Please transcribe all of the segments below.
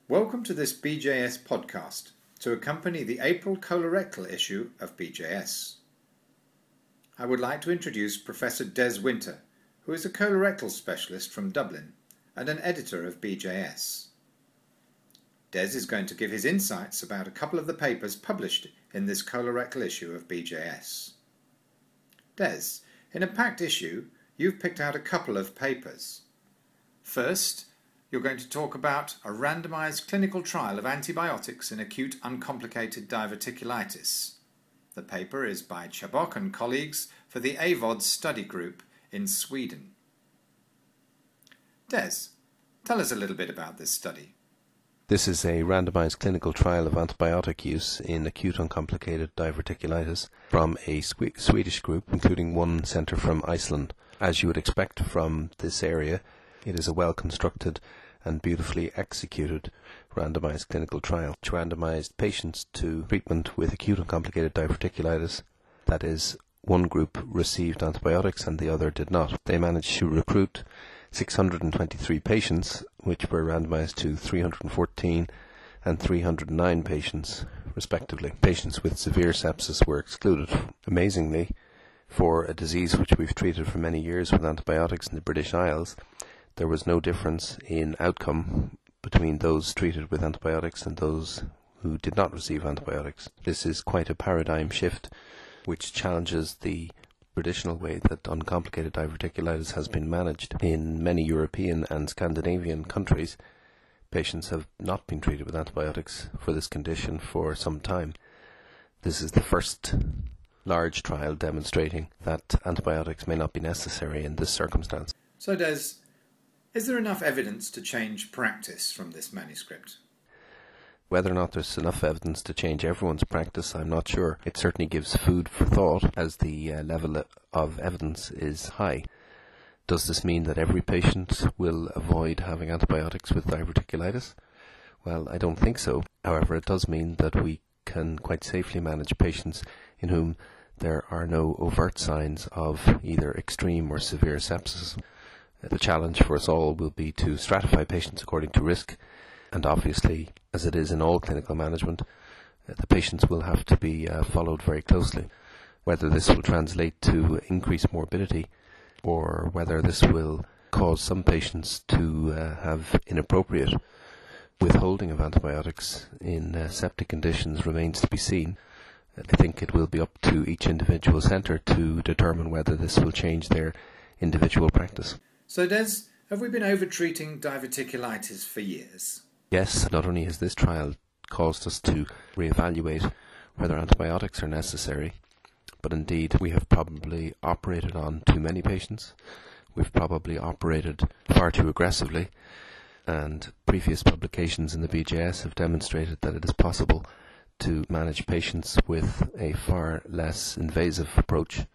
Welcome to this BJS podcast to accompany the April colorectal issue of BJS. I would like to introduce Professor Des Winter, who is a colorectal specialist from Dublin and an editor of BJS. Des is going to give his insights about a couple of the papers published in this colorectal issue of BJS. Des, in a packed issue, you've picked out a couple of papers. First, you're going to talk about a randomized clinical trial of antibiotics in acute uncomplicated diverticulitis. The paper is by Chabok and colleagues for the AVOD study group in Sweden. Des, tell us a little bit about this study. This is a randomized clinical trial of antibiotic use in acute uncomplicated diverticulitis from a Swedish group, including one centre from Iceland. As you would expect from this area, it is a well-constructed and beautifully executed randomized clinical trial, which randomized patients to treatment with acute uncomplicated diverticulitis. That is, one group received antibiotics and the other did not. They managed to recruit 623 patients, which were randomized to 314 and 309 patients, respectively. Patients with severe sepsis were excluded. Amazingly, for a disease which we've treated for many years with antibiotics in the British Isles, there was no difference in outcome between those treated with antibiotics and those who did not receive antibiotics. This is quite a paradigm shift which challenges the traditional way that uncomplicated diverticulitis has been managed. In many European and Scandinavian countries, patients have not been treated with antibiotics for this condition for some time. This is the first large trial demonstrating that antibiotics may not be necessary in this circumstance. So Des, is there enough evidence to change practice from this manuscript? Whether or not there's enough evidence to change everyone's practice, I'm not sure. It certainly gives food for thought as the level of evidence is high. Does this mean that every patient will avoid having antibiotics with diverticulitis? Well, I don't think so. However, it does mean that we can quite safely manage patients in whom there are no overt signs of either extreme or severe sepsis. The challenge for us all will be to stratify patients according to risk, and obviously, as it is in all clinical management, the patients will have to be followed very closely. Whether this will translate to increased morbidity or whether this will cause some patients to have inappropriate withholding of antibiotics in septic conditions remains to be seen. I think it will be up to each individual centre to determine whether this will change their individual practice. So Des, have we been over-treating diverticulitis for years? Yes, not only has this trial caused us to reevaluate whether antibiotics are necessary, but indeed we have probably operated on too many patients. We've probably operated far too aggressively, and previous publications in the BJS have demonstrated that it is possible to manage patients with a far less invasive approach.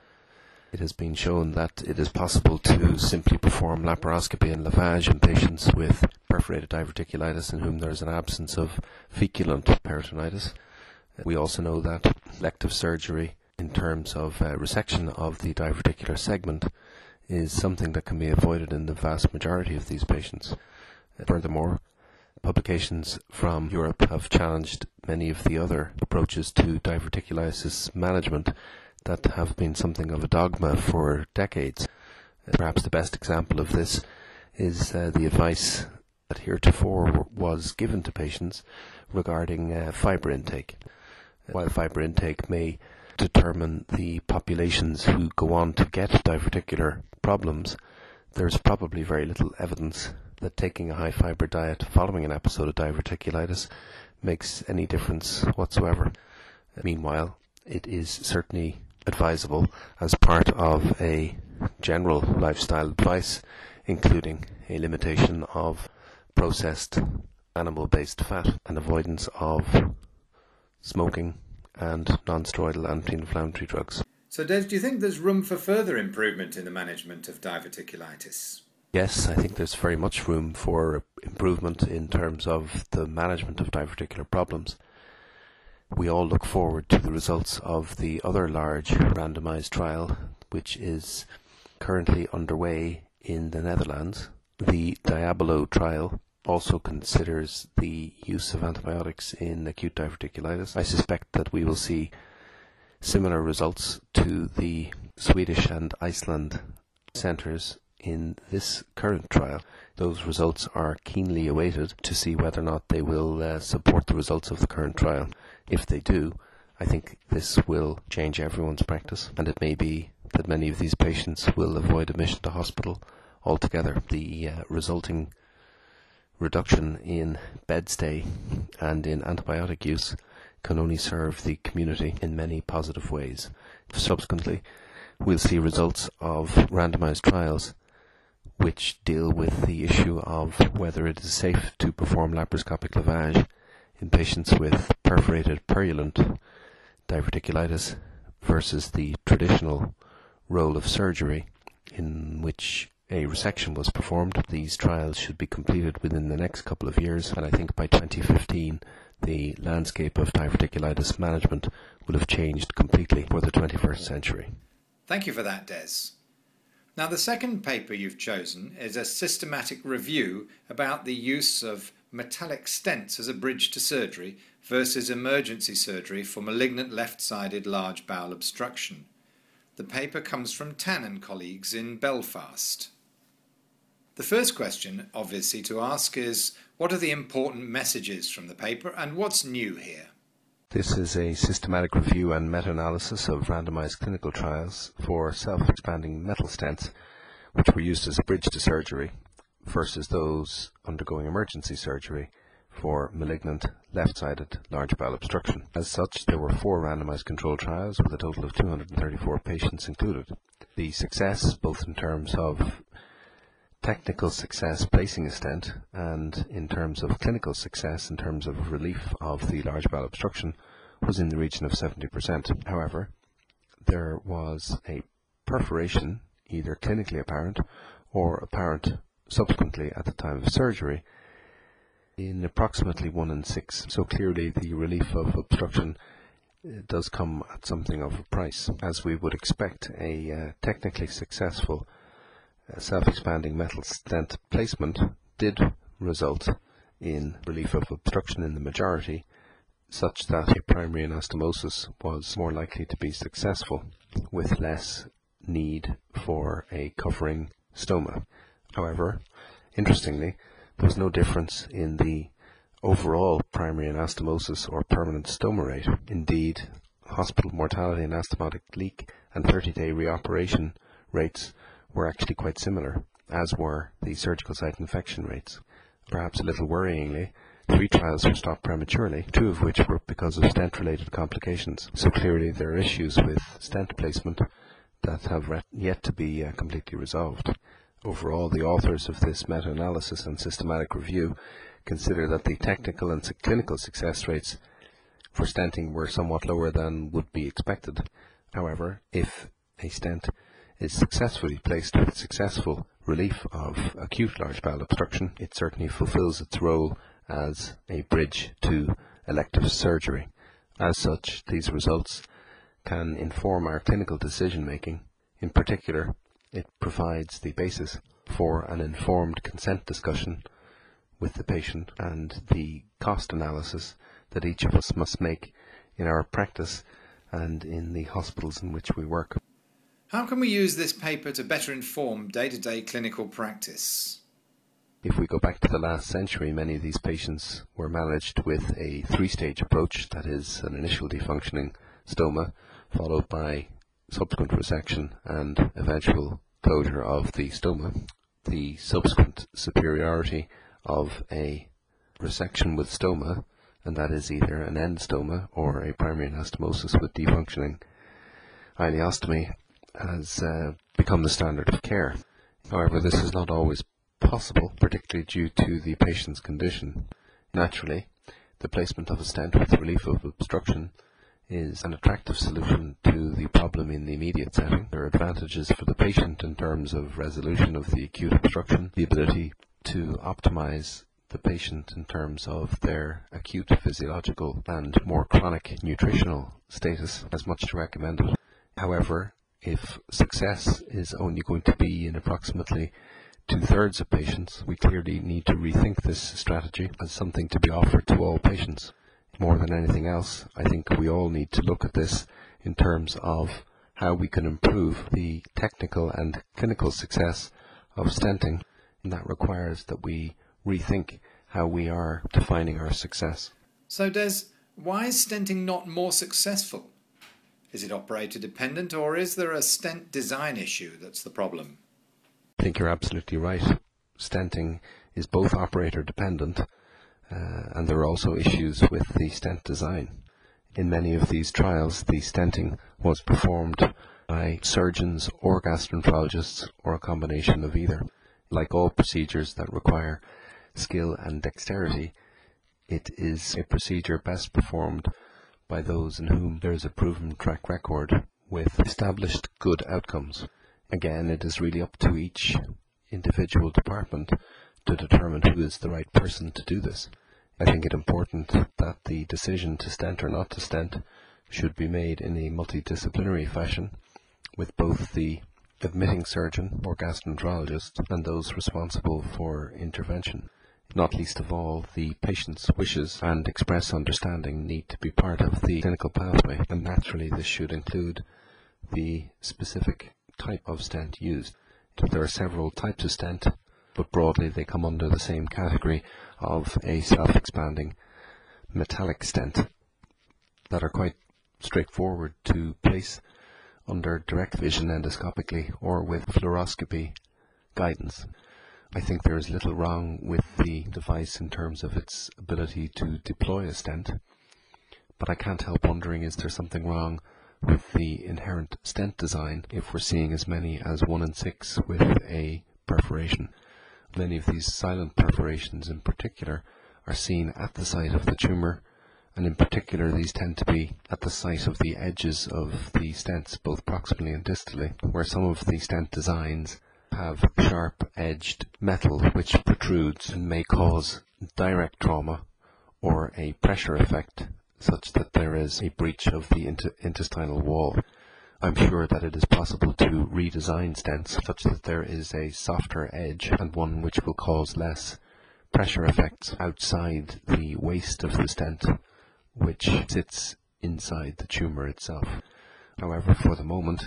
It has been shown that it is possible to simply perform laparoscopy and lavage in patients with perforated diverticulitis in whom there is an absence of feculent peritonitis. We also know that elective surgery in terms of resection of the diverticular segment is something that can be avoided in the vast majority of these patients. Furthermore, publications from Europe have challenged many of the other approaches to diverticulitis management that have been something of a dogma for decades. Perhaps the best example of this is the advice that heretofore was given to patients regarding fibre intake. While fibre intake may determine the populations who go on to get diverticular problems, there's probably very little evidence that taking a high fibre diet following an episode of diverticulitis makes any difference whatsoever. Meanwhile, it is certainly advisable as part of a general lifestyle advice, including a limitation of processed animal-based fat and avoidance of smoking and non-steroidal anti-inflammatory drugs. So Des, do you think there's room for further improvement in the management of diverticulitis? Yes, I think there's very much room for improvement in terms of the management of diverticular problems. We all look forward to the results of the other large randomized trial, which is currently underway in the Netherlands, the Diabolo trial, also considers the use of antibiotics in acute diverticulitis. I suspect that we will see similar results to the Swedish and Iceland centres in this current trial. Those results are keenly awaited to see whether or not they will support the results of the current trial. If they do, I think this will change everyone's practice, and it may be that many of these patients will avoid admission to hospital altogether. The resulting reduction in bed stay and in antibiotic use can only serve the community in many positive ways. Subsequently, we'll see results of randomized trials which deal with the issue of whether it is safe to perform laparoscopic lavage in patients with perforated purulent diverticulitis versus the traditional role of surgery in which a resection was performed. These trials should be completed within the next couple of years, and I think by 2015 the landscape of diverticulitis management will have changed completely for the 21st century. Thank you for that, Des. Now, the second paper you've chosen is a systematic review about the use of metallic stents as a bridge to surgery versus emergency surgery for malignant left-sided large bowel obstruction. The paper comes from Tan and colleagues in Belfast. The first question, obviously, to ask is, what are the important messages from the paper and what's new here? This is a systematic review and meta-analysis of randomized clinical trials for self-expanding metal stents, which were used as a bridge to surgery, versus those undergoing emergency surgery for malignant left-sided large bowel obstruction. As such, there were 4 randomized controlled trials with a total of 234 patients included. The success, both in terms of technical success placing a stent and in terms of clinical success in terms of relief of the large bowel obstruction, was in the region of 70%. However, there was a perforation, either clinically apparent or apparent subsequently at the time of surgery, in approximately 1 in 6. So clearly the relief of obstruction does come at something of a price. As we would expect, a technically successful self-expanding metal stent placement did result in relief of obstruction in the majority, such that a primary anastomosis was more likely to be successful with less need for a covering stoma. However, interestingly, there was no difference in the overall primary anastomosis or permanent stoma rate. Indeed, hospital mortality, anastomotic leak, and 30-day reoperation rates were actually quite similar, as were the surgical site infection rates. Perhaps a little worryingly, 3 trials were stopped prematurely, 2 of which were because of stent-related complications. So clearly there are issues with stent placement that have yet to be completely resolved. Overall, the authors of this meta-analysis and systematic review consider that the technical and clinical success rates for stenting were somewhat lower than would be expected. However, if a stent is successfully placed with successful relief of acute large bowel obstruction, it certainly fulfills its role as a bridge to elective surgery. As such, these results can inform our clinical decision making. In particular, it provides the basis for an informed consent discussion with the patient and the cost analysis that each of us must make in our practice and in the hospitals in which we work. How can we use this paper to better inform day-to-day clinical practice? If we go back to the last century, many of these patients were managed with a 3-stage approach, that is, an initial defunctioning stoma, followed by subsequent resection and eventual closure of the stoma. The subsequent superiority of a resection with stoma, and that is either an end stoma or a primary anastomosis with defunctioning ileostomy, has become the standard of care. However, this is not always possible, particularly due to the patient's condition. Naturally, the placement of a stent with relief of obstruction is an attractive solution to the problem in the immediate setting. There are advantages for the patient in terms of resolution of the acute obstruction, the ability to optimize the patient in terms of their acute physiological and more chronic nutritional status, as much to recommend it. However, if success is only going to be in approximately 2/3 of patients, we clearly need to rethink this strategy as something to be offered to all patients. More than anything else, I think we all need to look at this in terms of how we can improve the technical and clinical success of stenting, and that requires that we rethink how we are defining our success. So Des, why is stenting not more successful? Is it operator dependent, or is there a stent design issue that's the problem? I think you're absolutely right. Stenting is both operator dependent and there are also issues with the stent design. In many of these trials, the stenting was performed by surgeons or gastroenterologists or a combination of either. Like all procedures that require skill and dexterity, it is a procedure best performed by those in whom there is a proven track record with established good outcomes. Again, it is really up to each individual department to determine who is the right person to do this. I think it important that the decision to stent or not to stent should be made in a multidisciplinary fashion with both the admitting surgeon or gastroenterologist and those responsible for intervention. Not least of all, the patient's wishes and express understanding need to be part of the clinical pathway, and naturally this should include the specific type of stent used. There are several types of stent, but broadly they come under the same category of a self-expanding metallic stent that are quite straightforward to place under direct vision endoscopically or with fluoroscopy guidance. I think there is little wrong with the device in terms of its ability to deploy a stent, but I can't help wondering, is there something wrong with the inherent stent design if we're seeing as many as 1 in 6 with a perforation? Many of these silent perforations in particular are seen at the site of the tumour, and in particular these tend to be at the site of the edges of the stents, both proximally and distally, where some of the stent designs have sharp-edged metal which protrudes and may cause direct trauma or a pressure effect such that there is a breach of the intestinal wall. I'm sure that it is possible to redesign stents such that there is a softer edge and one which will cause less pressure effects outside the waist of the stent, which sits inside the tumour itself. However, for the moment,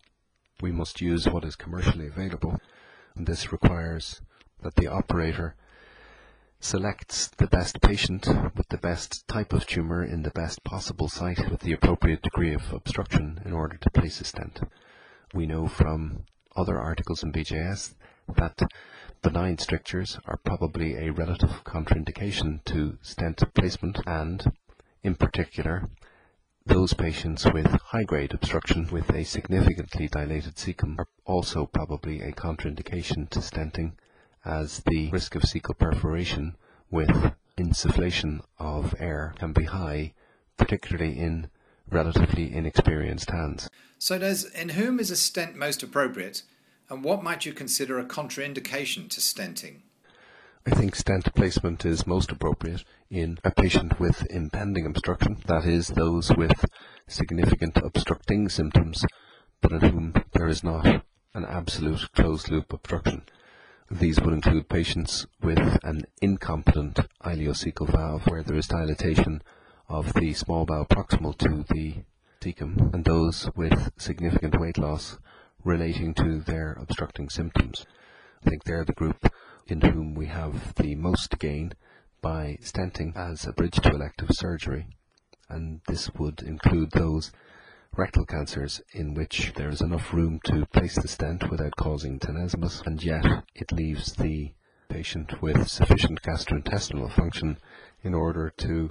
we must use what is commercially available, and this requires that the operator selects the best patient with the best type of tumour in the best possible site with the appropriate degree of obstruction in order to place a stent. We know from other articles in BJS that benign strictures are probably a relative contraindication to stent placement, and in particular those patients with high-grade obstruction with a significantly dilated cecum are also probably a contraindication to stenting, as the risk of cecal perforation with insufflation of air can be high, particularly in relatively inexperienced hands. So in whom is a stent most appropriate, and what might you consider a contraindication to stenting? I think stent placement is most appropriate in a patient with impending obstruction, that is, those with significant obstructing symptoms, but in whom there is not an absolute closed-loop obstruction. These would include patients with an incompetent ileocecal valve where there is dilatation of the small bowel proximal to the cecum, and those with significant weight loss relating to their obstructing symptoms. I think they're the group in whom we have the most gain by stenting as a bridge to elective surgery, and this would include those rectal cancers in which there is enough room to place the stent without causing tenesmus, and yet it leaves the patient with sufficient gastrointestinal function in order to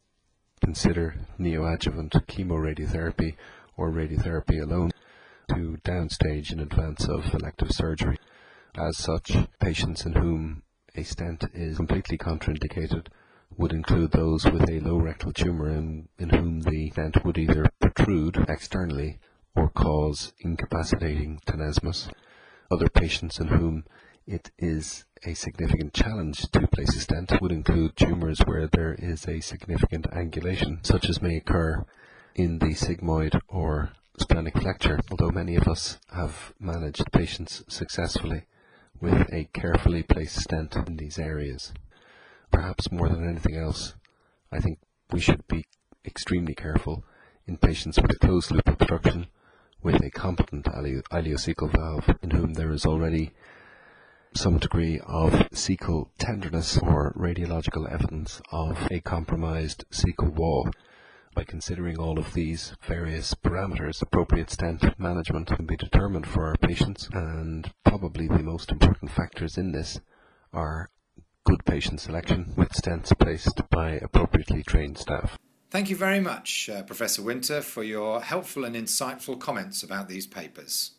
consider neoadjuvant chemoradiotherapy or radiotherapy alone to downstage in advance of elective surgery. As such, patients in whom a stent is completely contraindicated would include those with a low rectal tumour in whom the stent would either protrude externally or cause incapacitating tenesmus. Other patients in whom it is a significant challenge to place a stent would include tumours where there is a significant angulation, such as may occur in the sigmoid or splenic flexure, although many of us have managed patients successfully with a carefully placed stent in these areas. Perhaps more than anything else, I think we should be extremely careful in patients with a closed loop obstruction with a competent ileocecal valve in whom there is already some degree of cecal tenderness or radiological evidence of a compromised cecal wall. By considering all of these various parameters, appropriate stent management can be determined for our patients, and probably the most important factors in this are good patient selection with stents placed by appropriately trained staff. Thank you very much, Professor Winter, for your helpful and insightful comments about these papers.